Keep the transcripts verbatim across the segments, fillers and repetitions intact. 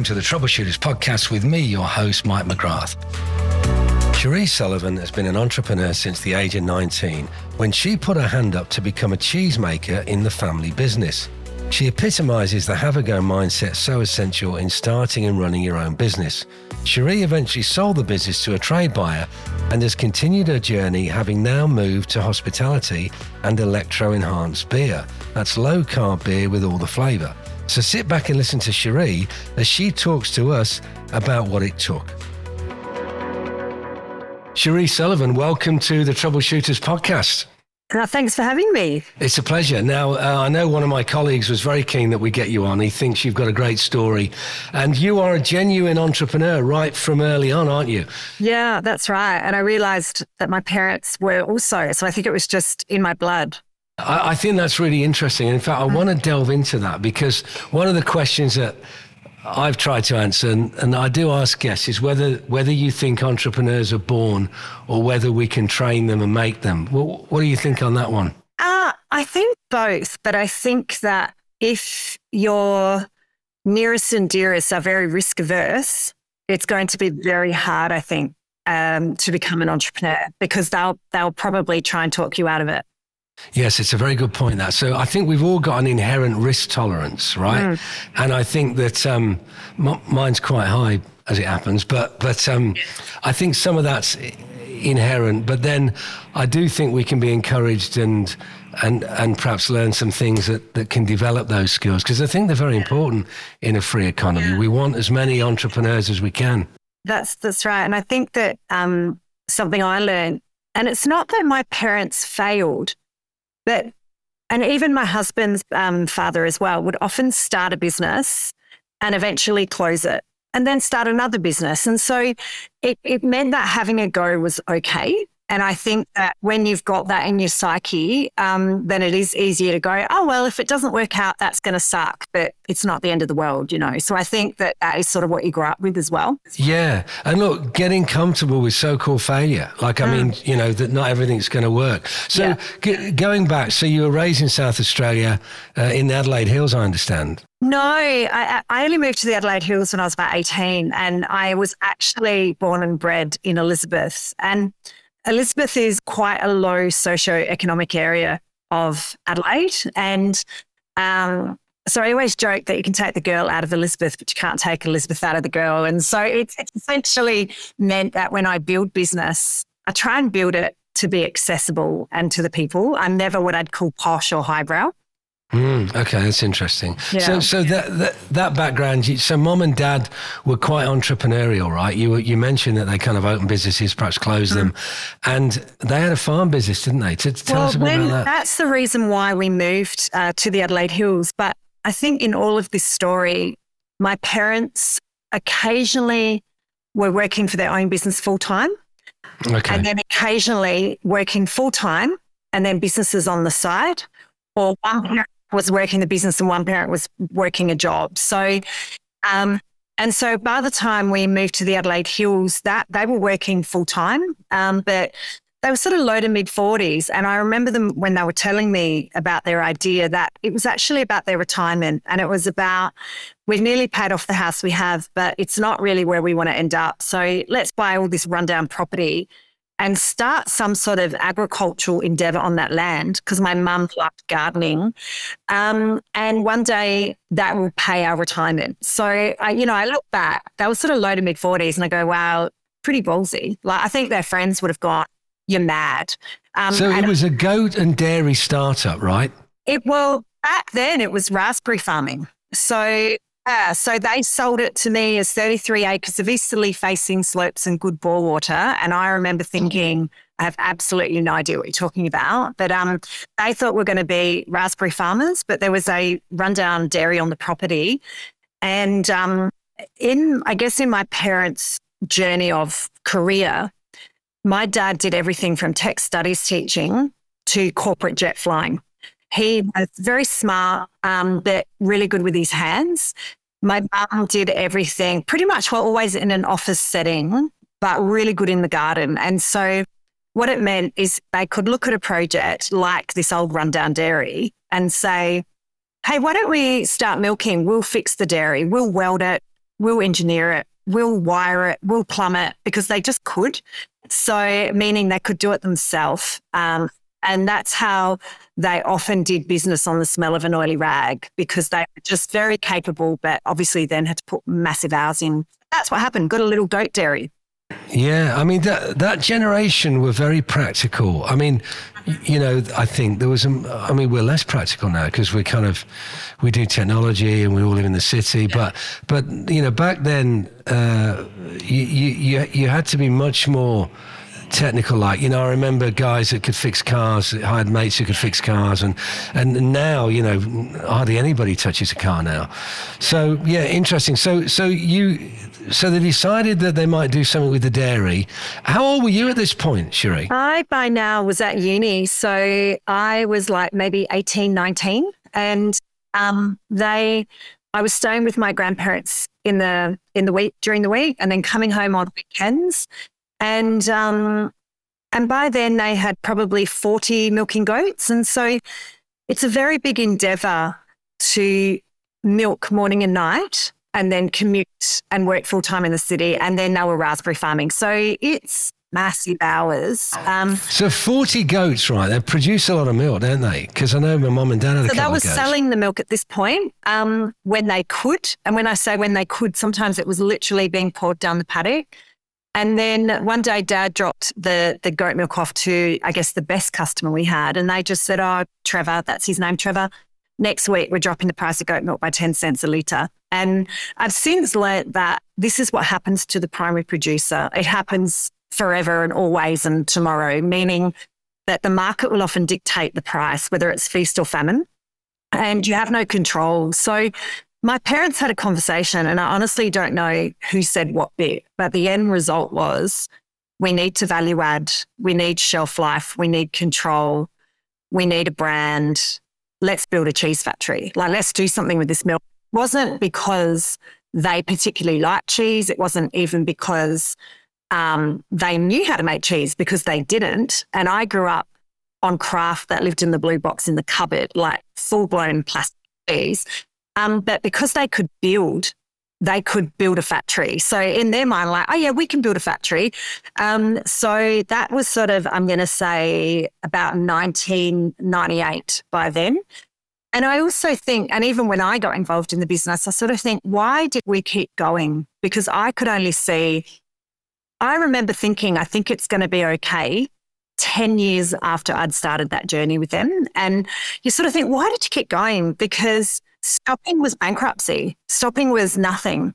to the Troubleshooters podcast with me, your host, Mike McGrath. Cherie Sullivan has been an entrepreneur since the age of nineteen, when she put her hand up to become a cheesemaker in the family business. She epitomises the have-a-go mindset so essential in starting and running your own business. Cherie eventually sold the business to a trade buyer and has continued her journey, having now moved to hospitality and electro-enhanced beer. That's low-carb beer with all the flavour. So sit back and listen to Cherie as she talks to us about what it took. Cherie Sullivan, welcome to the Troubleshooters podcast. Uh, thanks for having me. It's a pleasure. Now, uh, I know one of my colleagues was very keen that we get you on. He thinks you've got a great story. And you are a genuine entrepreneur right from early on, aren't you? Yeah, that's right. And I realised that my parents were also. So I think it was just in my blood. I, I think that's really interesting. In fact, I want to delve into that because one of the questions that I've tried to answer, and, and I do ask guests, is whether whether you think entrepreneurs are born or whether we can train them and make them. What, what do you think on that one? Uh, I think both, but I think that if your nearest and dearest are very risk averse, it's going to be very hard, I think, um, to become an entrepreneur because they'll they'll probably try and talk you out of it. Yes, it's a very good point, that. So I think we've all got an inherent risk tolerance, right? Mm. And I think that um, m- mine's quite high as it happens, but but um, I think some of that's inherent. But then I do think we can be encouraged and and and perhaps learn some things that, that can develop those skills, because I think they're very important in a free economy. Yeah. We want as many entrepreneurs as we can. That's that's right. And I think that um, something I learned, and it's not that my parents failed, but, and even my husband's um, father as well, would often start a business and eventually close it and then start another business. And so it, it meant that having a go was okay. And I think that when you've got that in your psyche, um, then it is easier to go, oh, well, if it doesn't work out, that's going to suck, but it's not the end of the world, you know. So I think that that is sort of what you grow up with as well. Yeah. And look, getting comfortable with so-called failure. Like, I mm. mean, you know, that not everything's going to work. So yeah. g- going back, so you were raised in South Australia, uh, in the Adelaide Hills, I understand. No, I, I only moved to the Adelaide Hills when I was about eighteen, and I was actually born and bred in Elizabeth. And Elizabeth is quite a low socio-economic area of Adelaide. And um, so I always joke that you can take the girl out of Elizabeth, but you can't take Elizabeth out of the girl. And so it, it essentially meant that when I build business, I try and build it to be accessible and to the people. I'm never what I'd call posh or highbrow. Mm, okay, that's interesting. Yeah. So, so that, that that background. So, mom and dad were quite entrepreneurial, right? You you mentioned that they kind of opened businesses, perhaps closed mm. them, and they had a farm business, didn't they? To, tell well, us a bit when, about that. That's the reason why we moved uh, to the Adelaide Hills. But I think in all of this story, my parents occasionally were working for their own business full time, okay, and then occasionally working full time, and then businesses on the side, or one parent was working the business and one parent was working a job. So, um, and so by the time we moved to the Adelaide Hills, that they were working full time, um, but they were sort of low to mid forties. And I remember them when they were telling me about their idea that it was actually about their retirement, and it was about, we've nearly paid off the house we have, but it's not really where we want to end up. So let's buy all this rundown property and start some sort of agricultural endeavour on that land, because my mum loved gardening. Um, and one day that will pay our retirement. So, I, you know, I look back, they were sort of low to mid forties, and I go, wow, pretty ballsy. Like, I think their friends would have gone, you're mad. Um, so it was a goat and dairy startup, right? It Well, back then it was raspberry farming. So Uh, so they sold it to me as thirty-three acres of easterly facing slopes and good bore water. And I remember thinking, I have absolutely no idea what you're talking about. But um, they thought we're going to be raspberry farmers, but there was a rundown dairy on the property. And um, in, I guess, in my parents' journey of career, my dad did everything from tech studies teaching to corporate jet flying. He was very smart, um, but really good with his hands. My mum did everything, pretty much always in an office setting, but really good in the garden. And so what it meant is they could look at a project like this old rundown dairy and say, hey, why don't we start milking? We'll fix the dairy. We'll weld it. we'll engineer it, we'll wire it, we'll plumb it, because they just could. So meaning they could do it themselves. Um, and that's how they often did business on the smell of an oily rag, because they were just very capable, but obviously then had to put massive hours in. That's what happened. Got a little goat dairy. Yeah, I mean, that that generation were very practical. I mean, you know, I think there was, a, I mean, we're less practical now because we kind of, we do technology and we all live in the city. Yeah. But, but you know, back then, uh, you, you, you had to be much more technical. Like, you know, I remember guys that could fix cars, that hired mates who could fix cars. And, and now, you know, hardly anybody touches a car now. So, yeah, interesting. So, so you... So they decided that they might do something with the dairy. How old were you at this point, Cherie? I, by now, was at uni. So I was like maybe eighteen, nineteen. And um, they, I was staying with my grandparents in the in the week, during the week, and then coming home on weekends. And um, and by then they had probably forty milking goats. And so it's a very big endeavour to milk morning and night, and then commute and work full-time in the city, and then they were raspberry farming. So it's massive hours. Um, so forty goats, right? They produce a lot of milk, don't they? Because I know my mum and dad had a so couple that was of goats. selling the milk at this point um, when they could. And when I say when they could, sometimes it was literally being poured down the paddock. And then one day Dad dropped the the goat milk off to, I guess, the best customer we had. And they just said, oh, Trevor, that's his name, Trevor. Next week, we're dropping the price of goat milk by ten cents a litre. And I've since learnt that this is what happens to the primary producer. It happens forever and always and tomorrow, meaning that the market will often dictate the price, whether it's feast or famine, and you have no control. So my parents had a conversation, and I honestly don't know who said what bit, but the end result was we need to value add, we need shelf life, we need control, we need a brand. Let's build a cheese factory. Like, let's do something with this milk. It wasn't because they particularly liked cheese. It wasn't even because um, they knew how to make cheese, because they didn't. And I grew up on craft that lived in the blue box in the cupboard, like full-blown plastic cheese. Um, but because they could build, they could build a factory. So in their mind, like, oh yeah, we can build a factory. Um, so that was sort of, I'm going to say about nineteen ninety-eight by then. And I also think, and even when I got involved in the business, I sort of think, why did we keep going? Because I could only see, I remember thinking, I think it's going to be okay ten years after I'd started that journey with them. And you sort of think, why did you keep going? Because stopping was bankruptcy. Stopping was nothing.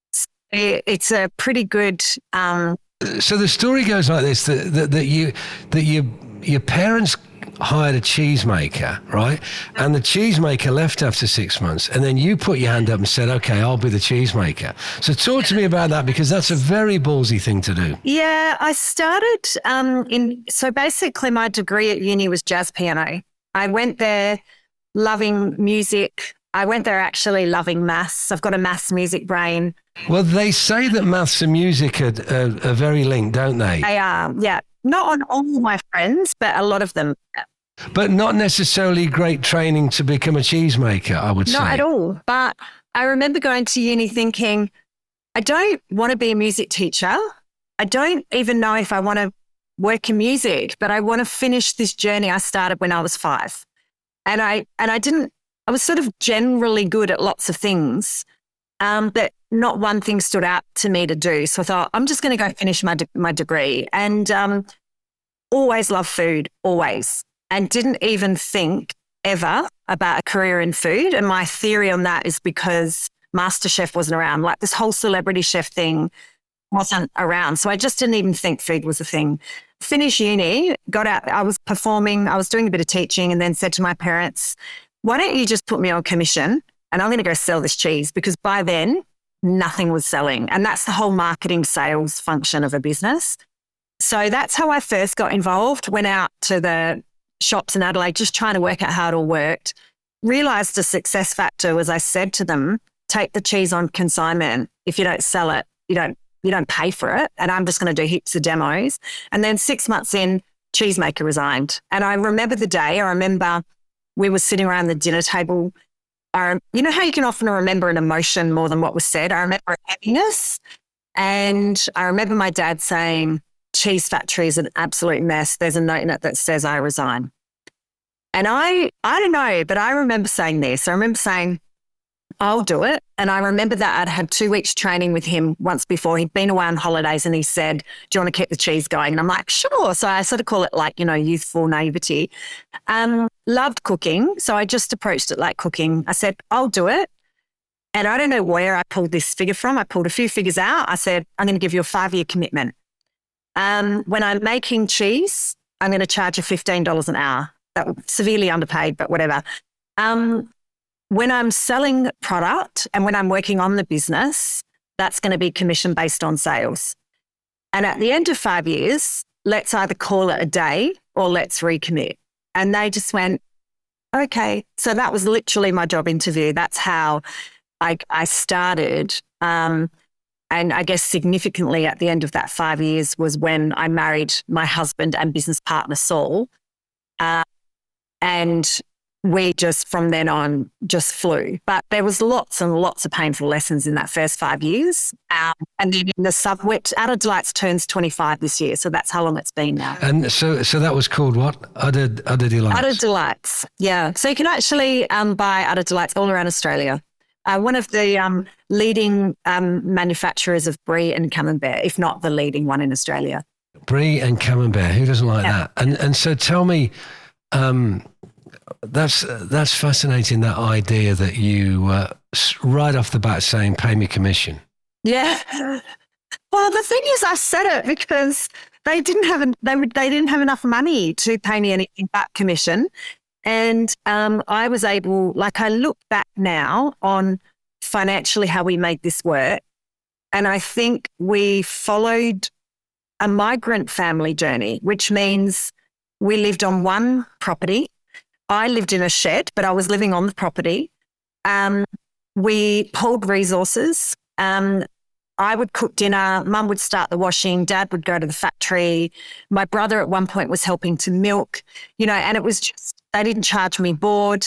It's a pretty good. Um, so the story goes like this: that, that, that you, that you, your parents hired a cheesemaker, right? And the cheesemaker left after six months, and then you put your hand up and said, "Okay, I'll be the cheesemaker." So talk to me about that, because that's a very ballsy thing to do. Yeah, I started um, in. So basically, my degree at uni was jazz piano. I went there loving music. I went there actually loving maths. I've got a maths music brain. Well, they say that maths and music are, are, are very linked, don't they? They are, yeah. Not on all my friends, but a lot of them. But not necessarily great training to become a cheesemaker, I would say. Not at all. But I remember going to uni thinking, I don't want to be a music teacher. I don't even know if I want to work in music, but I want to finish this journey I started when I was five. And I and I didn't, I was sort of generally good at lots of things, um, but not one thing stood out to me to do. So I thought, I'm just going to go finish my de- my degree. And um, always loved food, always. And didn't even think ever about a career in food. And my theory on that is because MasterChef wasn't around. Like, this whole celebrity chef thing wasn't around. So I just didn't even think food was a thing. Finished uni, got out, I was performing, I was doing a bit of teaching, and then said to my parents, why don't you just put me on commission and I'm going to go sell this cheese? Because by then, nothing was selling. And that's the whole marketing sales function of a business. So that's how I first got involved. Went out to the shops in Adelaide, just trying to work out how it all worked. Realised the success factor was, I said to them, take the cheese on consignment. If you don't sell it, you don't you don't pay for it. And I'm just going to do heaps of demos. And then six months in, cheesemaker resigned. And I remember the day, I remember we were sitting around the dinner table I, you know how you can often remember an emotion more than what was said? I remember heaviness. And I remember my dad saying, cheese factory is an absolute mess. There's a note in it that says I resign. And I, I don't know, but I remember saying this. I remember saying, I'll do it. And I remember that I'd had two weeks training with him once before. He'd been away on holidays and he said, do you want to keep the cheese going? And I'm like, sure. So I sort of call it like, you know, youthful naivety. Um, loved cooking. So I just approached it like cooking. I said, I'll do it. And I don't know where I pulled this figure from. I pulled a few figures out. I said, I'm going to give you a five-year commitment. Um, when I'm making cheese, I'm going to charge you fifteen dollars an hour. That was severely underpaid, but whatever. Um, when I'm selling product and when I'm working on the business, that's going to be commission based on sales. And at the end of five years, let's either call it a day or let's recommit. And they just went, okay. So that was literally my job interview. That's how I, I started. Um, and I guess significantly at the end of that five years was when I married my husband and business partner, Saul. Uh, and we just, from then on, just flew. But there was lots and lots of painful lessons in that first five years. Um, and then in the sub, which Udder Delights turns twenty-five this year. So that's how long it's been now. And so so that was called what? Udder, Udder Delights? Udder Delights, yeah. So you can actually um, buy Udder Delights all around Australia. Uh, one of the um, leading um, manufacturers of brie and camembert, if not the leading one in Australia. Brie and camembert, who doesn't like yeah. that? And and so tell me, um, that's that's fascinating, that idea that you, uh, right off the bat saying, pay me commission. Yeah. Well, the thing is, I said it because they didn't have an, they they didn't have enough money to pay me anything but commission. And um, I was able, like I look back now on financially how we made this work. And I think we followed a migrant family journey, which means we lived on one property. I lived in a shed, but I was living on the property. Um, we pulled resources. Um, I would cook dinner. Mum would start the washing. Dad would go to the factory. My brother at one point was helping to milk, you know, and it was just, they didn't charge me board.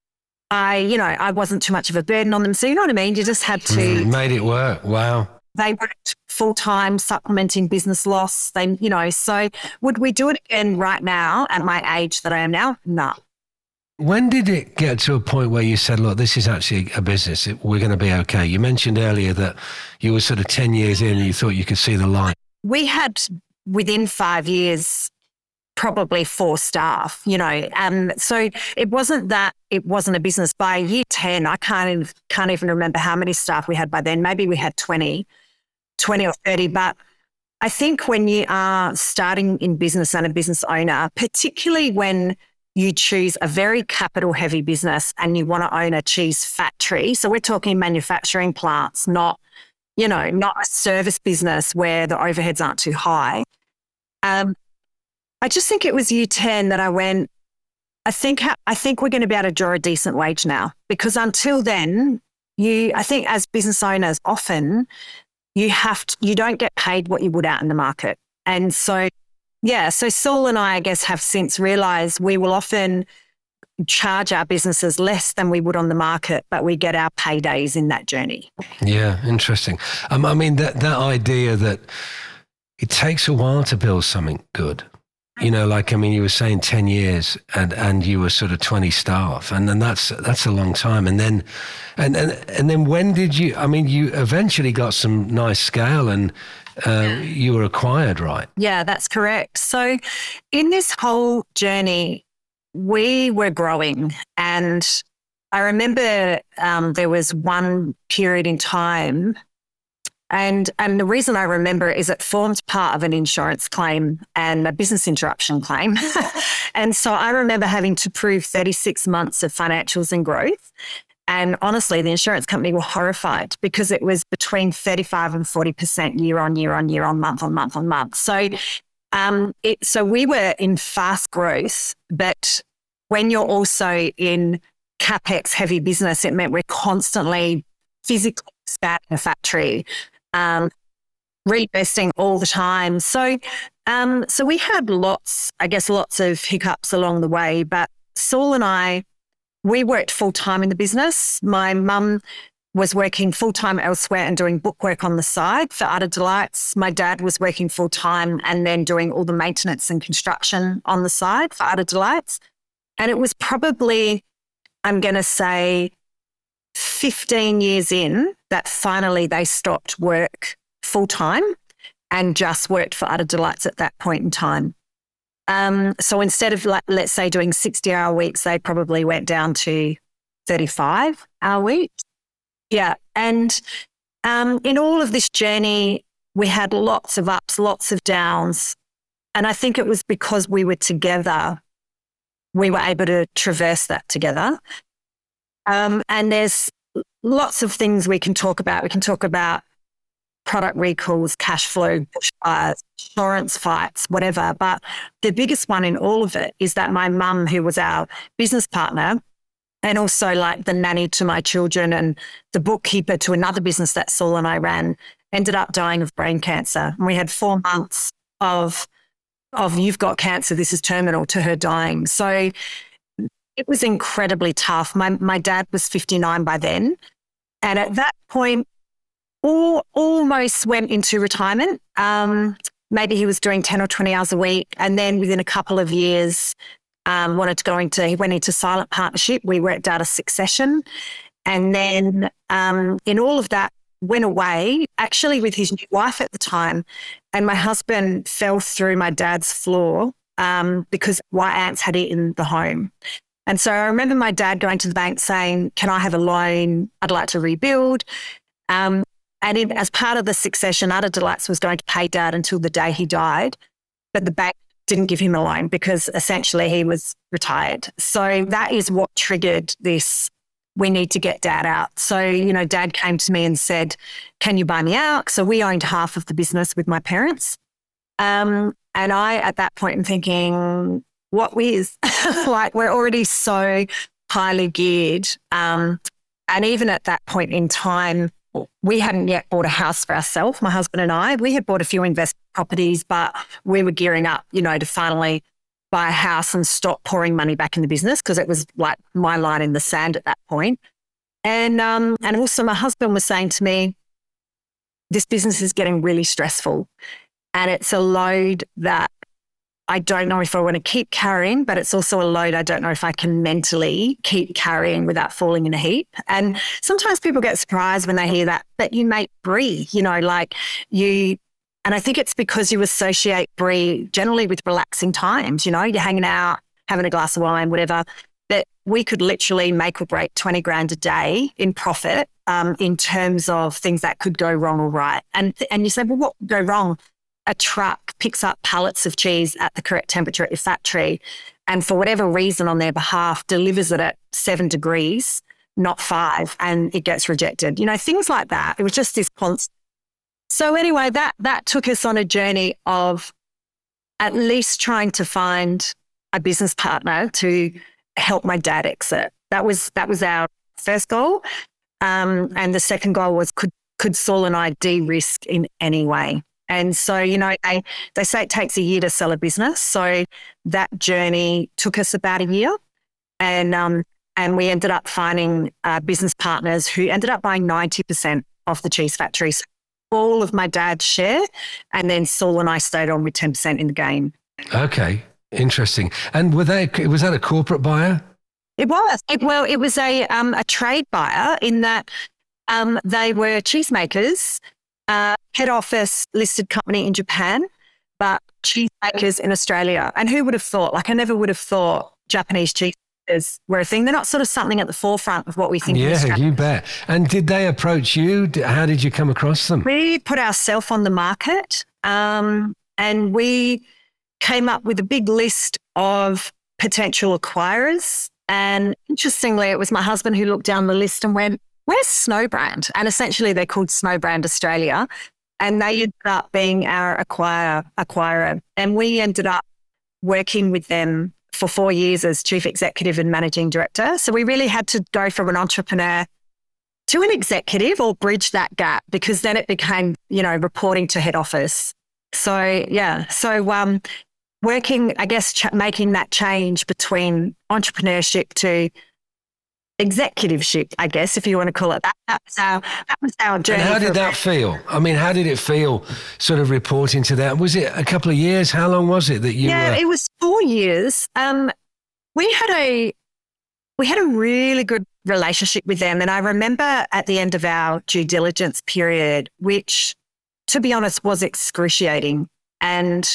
I, you know, I wasn't too much of a burden on them. So you know what I mean? You just had to. Mm, made it work. Wow. They worked full-time supplementing business loss. They, you know, so would we do it again right now at my age that I am now? No. When did it get to a point where you said, look, this is actually a business, it, we're going to be okay? You mentioned earlier that you were sort of ten years in and you thought you could see the light. We had, within five years, probably four staff, you know. Um, so it wasn't that it wasn't a business. By year ten, I can't, can't even remember how many staff we had by then. Maybe we had twenty, twenty or thirty. But I think when you are starting in business and a business owner, particularly when you choose a very capital heavy business and you want to own a cheese factory. So we're talking manufacturing plants, not, you know, not a service business where the overheads aren't too high. Um, I just think it was year ten that I went, I think, I think we're going to be able to draw a decent wage now, because until then, you, I think as business owners, often you have to, you don't get paid what you would out in the market. And so Yeah, so Saul and I, I guess, have since realised we will often charge our businesses less than we would on the market, but we get our paydays in that journey. Yeah, interesting. Um, I mean, that that idea that it takes a while to build something good. You know, like, I mean, you were saying ten years and, and you were sort of twenty staff, and then that's that's a long time. And then, and, and, and then when did you, I mean, you eventually got some nice scale and uh, you were acquired, right? Yeah, that's correct. So in this whole journey, we were growing. And I remember um, there was one period in time, And and the reason I remember is it formed part of an insurance claim and a business interruption claim. And so I remember having to prove thirty-six months of financials and growth. And honestly, the insurance company were horrified because it was between thirty-five and forty percent year on year on year on month on month on month. So, um, it, so we were in fast growth, but when you're also in CapEx heavy business, it meant we're constantly physically expanding a factory. Um, reinvesting all the time. So, um, so we had lots, I guess, lots of hiccups along the way, but Saul and I we worked full-time in the business. My mum was working full-time elsewhere and doing bookwork on the side for Art of Delights. My dad was working full-time and then doing all the maintenance and construction on the side for Art of Delights. And it was probably, I'm going to say, fifteen years in that finally they stopped work full-time and just worked for Art of Delights at that point in time. Um, so instead of, like, let's say, doing sixty-hour weeks, they probably went down to thirty-five-hour weeks. Yeah. And um, in all of this journey, we had lots of ups, lots of downs. And I think it was because we were together, we were able to traverse that together. Um, and there's lots of things we can talk about. We can talk about product recalls, cash flow, bushfires, insurance fights, whatever. But the biggest one in all of it is that my mum, who was our business partner, and also like the nanny to my children and the bookkeeper to another business that Saul and I ran, ended up dying of brain cancer. And we had four months of, of you've got cancer, this is terminal, to her dying. So it was incredibly tough. My my dad was fifty-nine by then. And at that point, all, almost went into retirement. Um, maybe he was doing ten or twenty hours a week. And then within a couple of years, Um, wanted to go into, he went into silent partnership. We worked out a succession. And then um, in all of that, went away, actually with his new wife at the time. And my husband fell through my dad's floor um, because white ants had eaten the home. And so I remember my dad going to the bank saying, can I have a loan? I'd like to rebuild. Um, and in, as part of the succession, Art of Delights was going to pay dad until the day he died. But the bank didn't give him a loan because essentially he was retired. So that is what triggered this, we need to get dad out. So, you know, dad came to me and said, can you buy me out? So we owned half of the business with my parents. Um, and I, at that point, am thinking, what whiz? Like, we're already so highly geared. Um, and even at that point in time, we hadn't yet bought a house for ourselves, my husband and I. We had bought a few investment properties, but we were gearing up, you know, to finally buy a house and stop pouring money back in the business because it was like my line in the sand at that point. And um, and also my husband was saying to me, this business is getting really stressful and it's a load that I don't know if I want to keep carrying, but it's also a load I don't know if I can mentally keep carrying without falling in a heap. And sometimes people get surprised when they hear that, that you make Brie, you know, like you, and I think it's because you associate Brie generally with relaxing times, you know, you're hanging out, having a glass of wine, whatever, that we could literally make or break twenty grand a day in profit um, in terms of things that could go wrong or right. And, and you say, well, what would go wrong? A truck picks up pallets of cheese at the correct temperature at your factory and for whatever reason on their behalf delivers it at seven degrees, not five, and it gets rejected. You know, things like that. It was just this constant. So anyway, that that took us on a journey of at least trying to find a business partner to help my dad exit. That was that was our first goal. Um, and the second goal was could could Saul and I de-risk in any way? And so, you know, they, they say it takes a year to sell a business. So that journey took us about a year. And um, and we ended up finding uh, business partners who ended up buying ninety percent of the cheese factory. So all of my dad's share. And then Saul and I stayed on with ten percent in the game. Okay, interesting. And were they, was that a corporate buyer? It was. It, well, it was a um, a trade buyer in that um, they were cheesemakers. Uh, head office listed company in Japan, but cheesemakers in Australia. And who would have thought? Like, I never would have thought Japanese cheesemakers were a thing. They're not sort of something at the forefront of what we think. Yeah, you bet. And did they approach you? How did you come across them? We put ourselves on the market, um, and we came up with a big list of potential acquirers. And interestingly, it was my husband who looked down the list and went, where's Snowbrand? And essentially they're called Snowbrand Australia. And they ended up being our acquire, acquirer. And we ended up working with them for four years as chief executive and managing director. So we really had to go from an entrepreneur to an executive or bridge that gap because then it became, you know, reporting to head office. So, yeah. So um, working, I guess, ch- making that change between entrepreneurship to executiveship, I guess, if you want to call it that. That was our, that was our journey. And how did that feel? I mean, how did it feel sort of reporting to that? Was it a couple of years? How long was it that you Yeah, were... it was four years. Um, we had a we had a really good relationship with them. And I remember at the end of our due diligence period, which, to be honest, was excruciating. And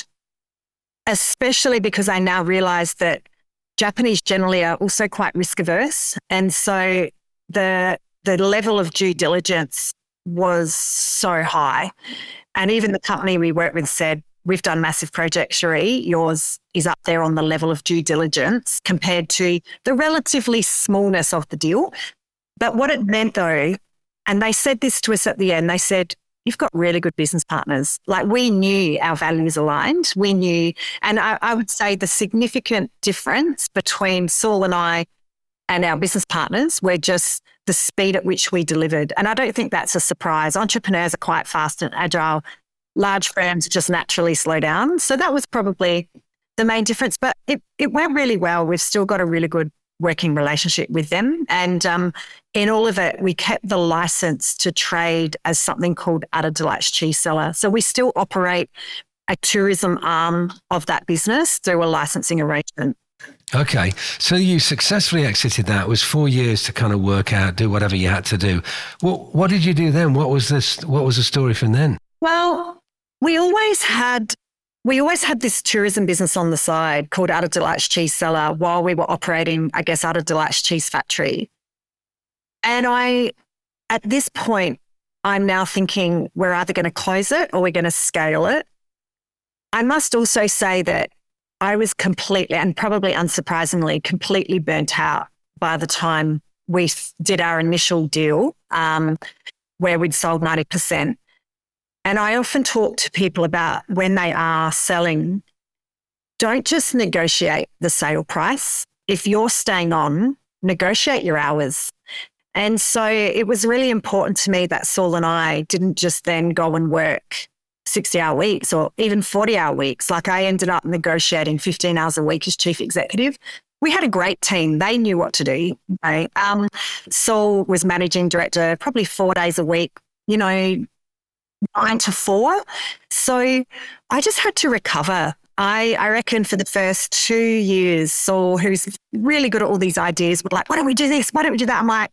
especially because I now realize that Japanese generally are also quite risk averse. And so the the level of due diligence was so high. And even the company we worked with said, we've done massive projects, Cherie. Yours is up there on the level of due diligence compared to the relatively smallness of the deal. But what it meant though, and they said this to us at the end, they said, you've got really good business partners. Like, we knew our values aligned. We knew, and I, I would say the significant difference between Saul and I and our business partners were just the speed at which we delivered. And I don't think that's a surprise. Entrepreneurs are quite fast and agile. Large firms just naturally slow down. So that was probably the main difference. But it, it went really well. We've still got a really good working relationship with them. And um, in all of it, we kept the license to trade as something called Utter Delights Cheese Cellar. So we still operate a tourism arm of that business through a licensing arrangement. Okay. So you successfully exited that. It was four years to kind of work out, do whatever you had to do. What, what did you do then? What was this? What was the story from then? Well, we always had we always had this tourism business on the side called Utter Delights Cheese Cellar while we were operating, I guess, Utter Delights Cheese Factory. And I, at this point, I'm now thinking we're either going to close it or we're going to scale it. I must also say that I was completely, and probably unsurprisingly, completely burnt out by the time we did our initial deal, um, where we'd sold ninety percent. And I often talk to people about when they are selling, don't just negotiate the sale price. If you're staying on, negotiate your hours. And so it was really important to me that Saul and I didn't just then go and work sixty hour weeks or even forty hour weeks. Like, I ended up negotiating fifteen hours a week as chief executive. We had a great team. They knew what to do. Right? Um, Saul was managing director probably four days a week, you know, nine to four. So I just had to recover. I, I reckon for the first two years, Saul, who's really good at all these ideas, would like, why don't we do this? Why don't we do that? I'm like,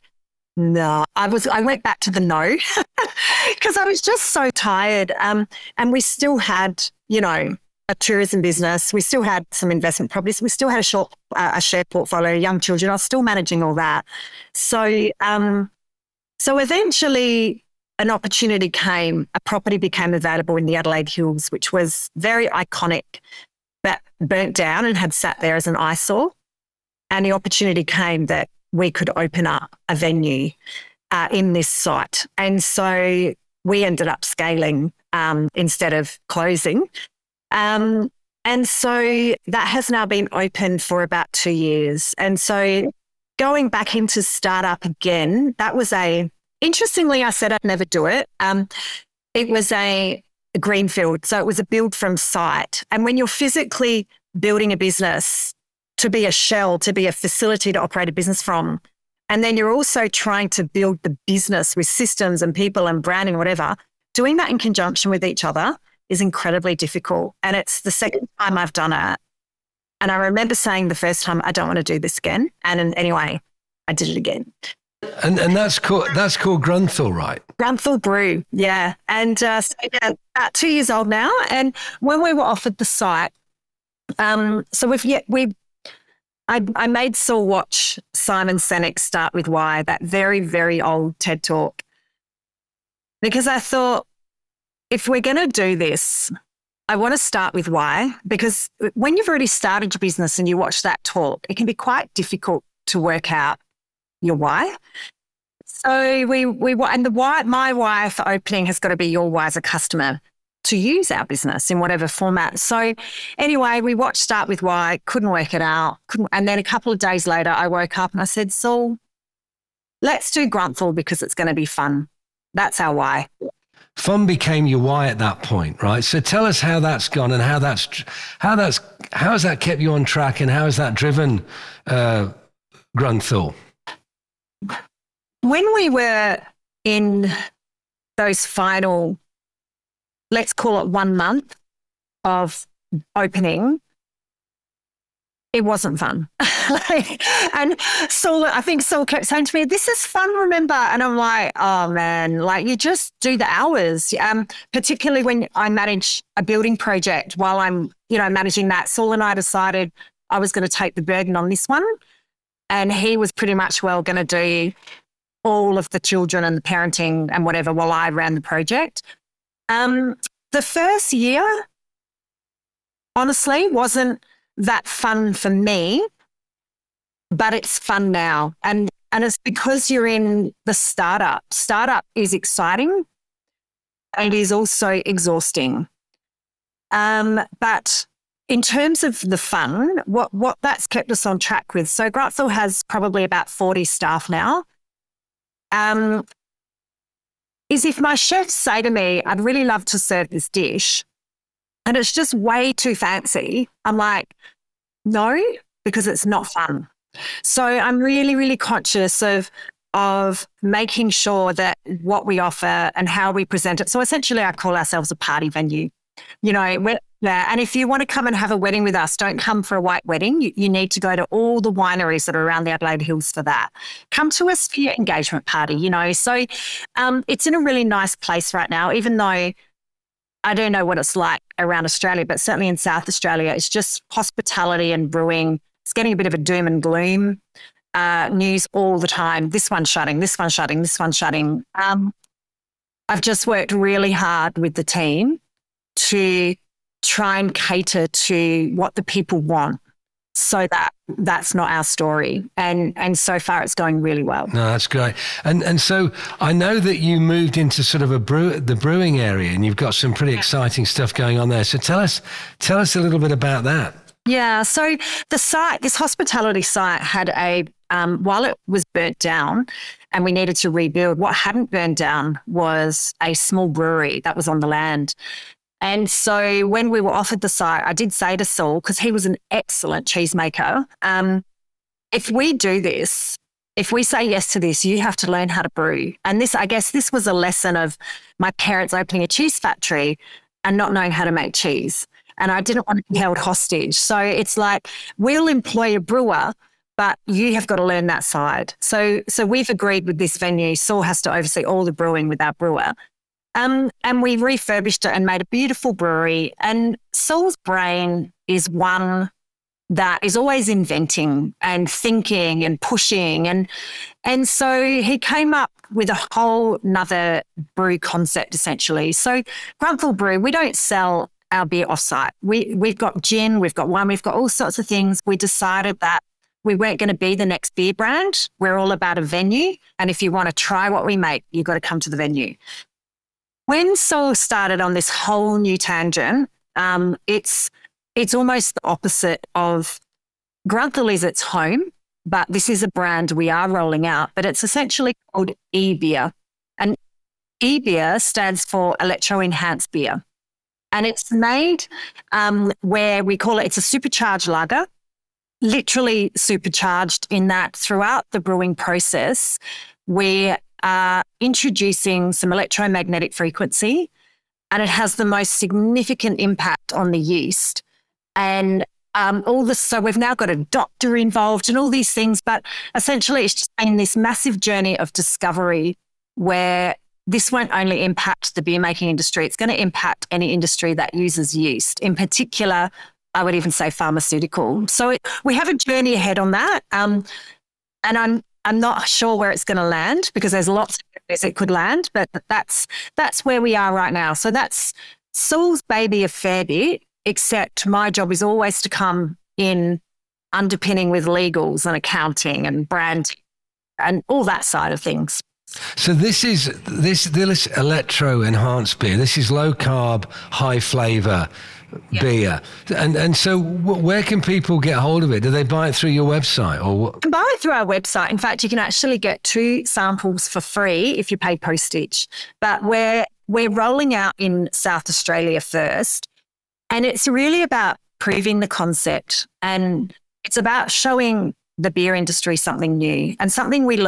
no, I was, I went back to the no because I was just so tired. Um, and we still had, you know, a tourism business. We still had some investment properties. We still had a short, uh, a share portfolio, young children. I was still managing all that. So, um, so eventually an opportunity came, a property became available in the Adelaide Hills, which was very iconic, but burnt down and had sat there as an eyesore. And the opportunity came that we could open up a venue uh, in this site. And so we ended up scaling um, instead of closing. Um, and so that has now been open for about two years. And so going back into startup again, that was a, interestingly, I said I'd never do it. Um, it was a, a greenfield. So it was a build from site. And when you're physically building a business to be a shell, to be a facility to operate a business from, and then you're also trying to build the business with systems and people and branding, whatever, doing that in conjunction with each other is incredibly difficult. And it's the second time I've done it. And I remember saying the first time, I don't want to do this again. And anyway, I did it again. And and that's called that's called Grunthal, right? Grunthal Brew, yeah. And uh, so yeah, about two years old now. And when we were offered the site, um, so we've yet we, I I made Saul watch Simon Sinek Start With Why, that very very old TED Talk, because I thought, if we're going to do this, I want to start with why, because when you've already started your business and you watch that talk, it can be quite difficult to work out your why. So we, we, and the why, my why for opening has got to be your why as a customer to use our business in whatever format. So anyway, we watched Start With Why, couldn't work it out. Couldn't, and then a couple of days later, I woke up and I said, Saul, let's do Grunthal because it's going to be fun. That's our why. Fun became your why at that point, right? So tell us how that's gone and how that's how that's how has that kept you on track and how has that driven uh, Grunthal? when we were in those final, let's call it one month of opening, it wasn't fun. like, and Saul, I think Saul kept saying to me, this is fun, remember? And I'm like, oh man, like you just do the hours. Um, particularly when I manage a building project while I'm, you know, managing that. Saul and I decided I was going to take the burden on this one. And he was pretty much, well, going to do all of the children and the parenting and whatever while I ran the project. Um, the first year, honestly, wasn't that fun for me, but it's fun now. And and it's because you're in the startup. Startup is exciting and it is also exhausting. Um, but in terms of the fun, what, what that's kept us on track with, so Grunthal has probably about forty staff now, um, is if my chefs say to me, I'd really love to serve this dish, and it's just way too fancy, I'm like, no, because it's not fun. So I'm really, really conscious of, of making sure that what we offer and how we present it. So essentially I call ourselves a party venue. You know, we're there. And if you want to come and have a wedding with us, don't come for a white wedding. You, you need to go to all the wineries that are around the Adelaide Hills for that. Come to us for your engagement party, you know. So um, it's in a really nice place right now, even though I don't know what it's like around Australia, but certainly in South Australia, it's just hospitality and brewing. It's getting a bit of a doom and gloom uh, news all the time. This one's shutting, this one's shutting, this one's shutting. Um, I've just worked really hard with the team to try and cater to what the people want, so that that's not our story. And and so far it's going really well. No, that's great. And and so I know that you moved into sort of a brew, the brewing area, and you've got some pretty exciting stuff going on there. So tell us, tell us a little bit about that. Yeah. So the site, this hospitality site had a, um, while it was burnt down and we needed to rebuild, what hadn't burned down was a small brewery that was on the land. And so when we were offered the site, I did say to Saul, because he was an excellent cheesemaker, um, if we do this, if we say yes to this, you have to learn how to brew. And this, I guess this was a lesson of my parents opening a cheese factory and not knowing how to make cheese. And I didn't want to be held hostage. So it's like, we'll employ a brewer, but you have got to learn that side. So, so we've agreed with this venue. Saul has to oversee all the brewing with our brewer. Um, and we refurbished it and made a beautiful brewery. And Saul's brain is one that is always inventing and thinking and pushing. And, and so he came up with a whole nother brew concept, essentially. So Grunthal Brew, we don't sell our beer offsite. We, we've got gin, we've got wine, we've got all sorts of things. We decided that we weren't going to be the next beer brand. We're all about a venue. And if you want to try what we make, you've got to come to the venue. When Saul started on this whole new tangent, um, it's it's almost the opposite of Grunthal is its home, but this is a brand we are rolling out, but it's essentially called E-Beer. And E-Beer stands for Electro-Enhanced Beer. And it's made um, where we call it, it's a supercharged lager, literally supercharged in that throughout the brewing process, we are introducing some electromagnetic frequency, and it has the most significant impact on the yeast. And um, all this, so we've now got a doctor involved and all these things, but essentially it's just been this massive journey of discovery where this won't only impact the beer making industry, it's going to impact any industry that uses yeast. In particular, I would even say pharmaceutical. So it, we have a journey ahead on that. Um, and I'm I'm not sure where it's going to land because there's lots of areas it could land, but that's that's where we are right now. So that's Saul's baby a fair bit, except my job is always to come in underpinning with legals and accounting and brand and all that side of things. So this is this this electro enhanced beer. This is low carb, high flavour yeah. beer, and and so w- where can people get hold of it? Do they buy it through your website or what? You can buy it through our website. In fact, you can actually get two samples for free if you pay postage. But we're we're rolling out in South Australia first, and it's really about proving the concept, and it's about showing the beer industry something new and something we learned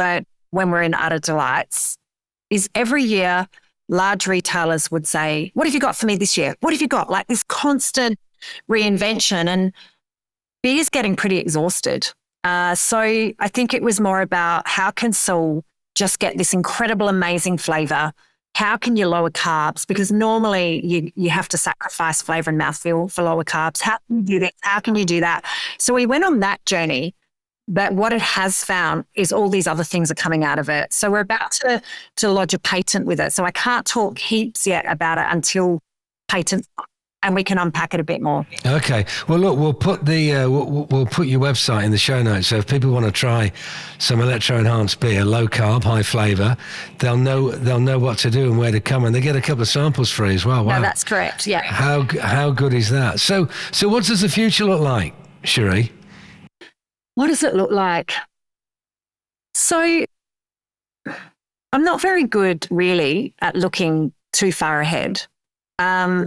when we're in Utter Delights is every year large retailers would say, what have you got for me this year? What have you got? Like this constant reinvention, and beer's getting pretty exhausted. Uh, so I think it was more about how can Soul just get this incredible, amazing flavour? How can you lower carbs? Because normally you you have to sacrifice flavour and mouthfeel for lower carbs. How can you do that? How can you do that? So we went on that journey. But what it has found is all these other things are coming out of it. So we're about to, to lodge a patent with it. So I can't talk heaps yet about it until patent, and we can unpack it a bit more. Okay. Well, look, we'll put the uh, we'll, we'll put your website in the show notes. So if people want to try some electro enhanced beer, low carb, high flavour, they'll know they'll know what to do and where to come, and they get a couple of samples free as well. Wow. No, that's correct. Yeah. How how good is that? So so what does the future look like, Cherie? What does it look like? So I'm not very good really at looking too far ahead. Um,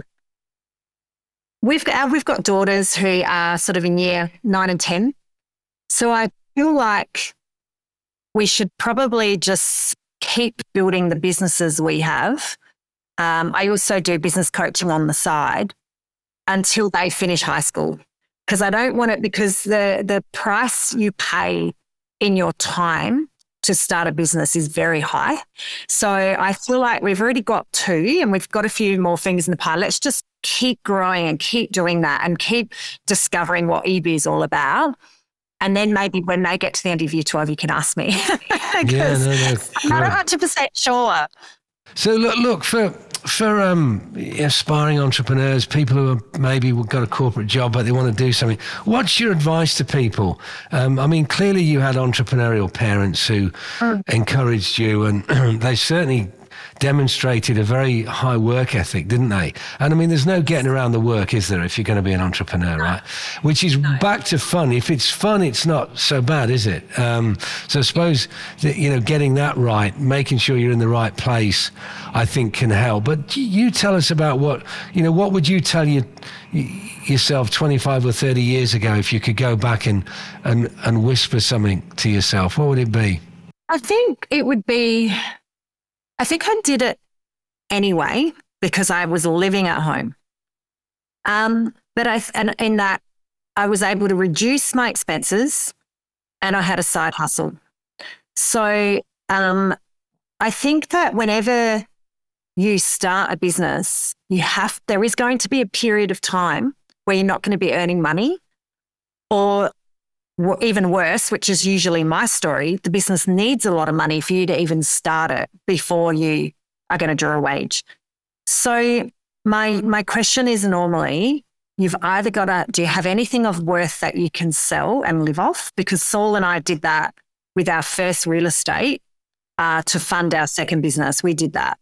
we've got, we've got daughters who are sort of in year nine and ten. So I feel like we should probably just keep building the businesses we have. Um, I also do business coaching on the side until they finish high school. Because I don't want it, because the, the price you pay in your time to start a business is very high. So I feel like we've already got two and we've got a few more fingers in the pie. Let's just keep growing and keep doing that and keep discovering what E B is all about. And then maybe when they get to the end of year twelve, you can ask me. Because yeah, no, no, I'm not one hundred percent sure. So look, look for for um, aspiring entrepreneurs, people who are maybe got a corporate job but they want to do something. What's your advice to people? Um, I mean, clearly you had entrepreneurial parents who mm. encouraged you, and they certainly demonstrated a very high work ethic, didn't they? And I mean, there's no getting around the work, is there, if you're going to be an entrepreneur, no. right? Which is no. back to fun. If it's fun, it's not so bad, is it? Um, so I suppose that, you know, getting that right, making sure you're in the right place, I think can help. But you tell us about what, you know, what would you tell you yourself twenty-five or thirty years ago if you could go back and, and, and whisper something to yourself? What would it be? I think it would be... I think I did it anyway because I was living at home. Um, but I, and in that I was able to reduce my expenses and I had a side hustle. So um, I think that whenever you start a business, you have, there is going to be a period of time where you're not going to be earning money, or even worse, which is usually my story, the business needs a lot of money for you to even start it before you are going to draw a wage. So my my question is normally, you've either got to, do you have anything of worth that you can sell and live off? Because Saul and I did that with our first real estate uh, to fund our second business. We did that.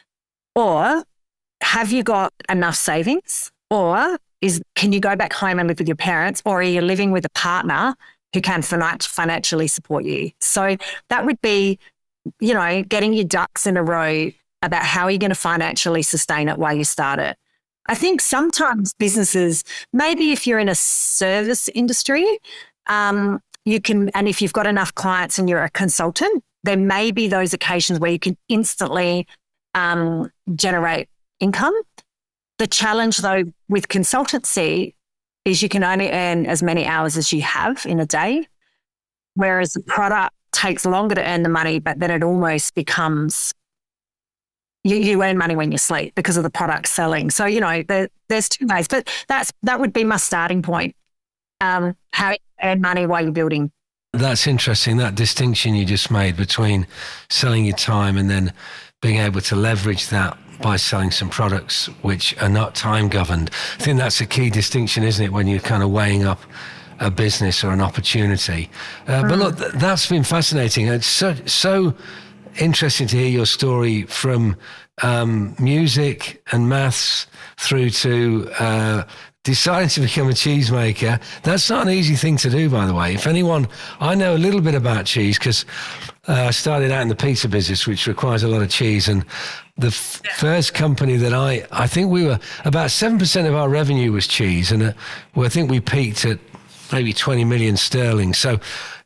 Or have you got enough savings? Or is can you go back home and live with your parents, or are you living with a partner who can financially support you? So that would be, you know, getting your ducks in a row about how you're going to financially sustain it while you start it. I think sometimes businesses, maybe if you're in a service industry, um, you can, and if you've got enough clients and you're a consultant, there may be those occasions where you can instantly um, generate income. The challenge, though, with consultancy is you can only earn as many hours as you have in a day, whereas the product takes longer to earn the money, but then it almost becomes, you, you earn money when you sleep because of the product selling. So, you know, there, there's two ways, but that's that would be my starting point, um, how you earn money while you're building. That's interesting, that distinction you just made between selling your time and then being able to leverage that by selling some products which are not time governed. I think that's a key distinction, isn't it, when you're kind of weighing up a business or an opportunity. Uh, mm. But look, th- that's been fascinating. It's so, so interesting to hear your story from um, music and maths through to uh, deciding to become a cheesemaker. That's not an easy thing to do, by the way. If anyone, I know a little bit about cheese because uh, I started out in the pizza business, which requires a lot of cheese. And the f- first company that I, I think we were, about seven percent of our revenue was cheese. And uh, well, I think we peaked at maybe twenty million sterling. So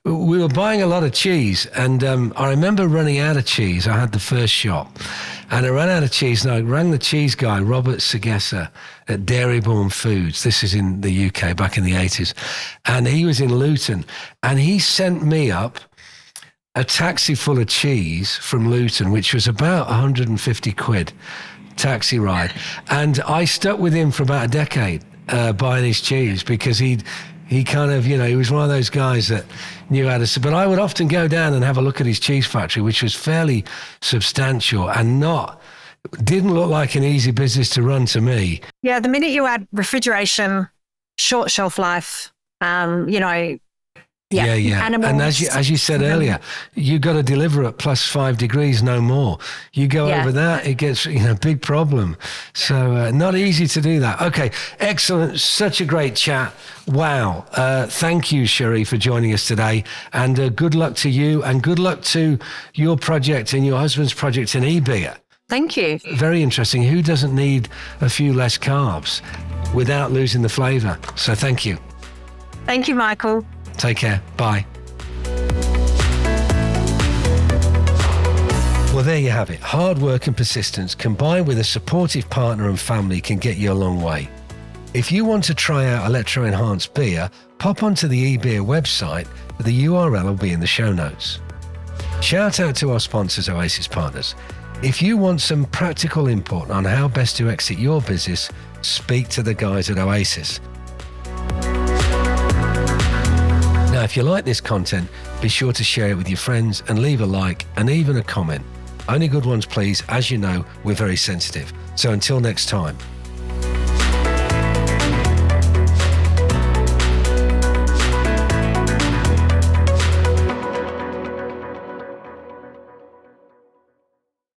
we were buying a lot of cheese, and um, I remember running out of cheese. I had the first shop, and I ran out of cheese, and I rang the cheese guy, Robert Sagessa, at Dairyborn Foods. This is in the U K, back in the eighties. And he was in Luton, and he sent me up a taxi full of cheese from Luton, which was about one hundred fifty quid taxi ride. And I stuck with him for about a decade uh, buying his cheese, because he'd, he kind of, you know, he was one of those guys that knew how to... But I would often go down and have a look at his cheese factory, which was fairly substantial and not... didn't look like an easy business to run to me. Yeah, the minute you add refrigeration, short shelf life, um, you know... Yeah, yeah. yeah. Animals. And as you, as you said earlier, you got to deliver at plus five degrees, no more. You go yeah. over that, it gets, you know, big problem. So uh, not easy to do that. Okay, excellent. Such a great chat. Wow. Uh, thank you, Cherie, for joining us today. And uh, good luck to you, and good luck to your project and your husband's project in eBeer. Thank you. Very interesting. Who doesn't need a few less carbs without losing the flavour? So thank you. Thank you, Michael. Take care. Bye. Well, there you have it. Hard work and persistence combined with a supportive partner and family can get you a long way. If you want to try out Electro Enhanced Beer, pop onto the eBeer website. The U R L will be in the show notes. Shout out to our sponsors, Oasis Partners. If you want some practical input on how best to exit your business, speak to the guys at Oasis. Now, if you like this content, be sure to share it with your friends and leave a like and even a comment. Only good ones, please. As you know, we're very sensitive. So until next time.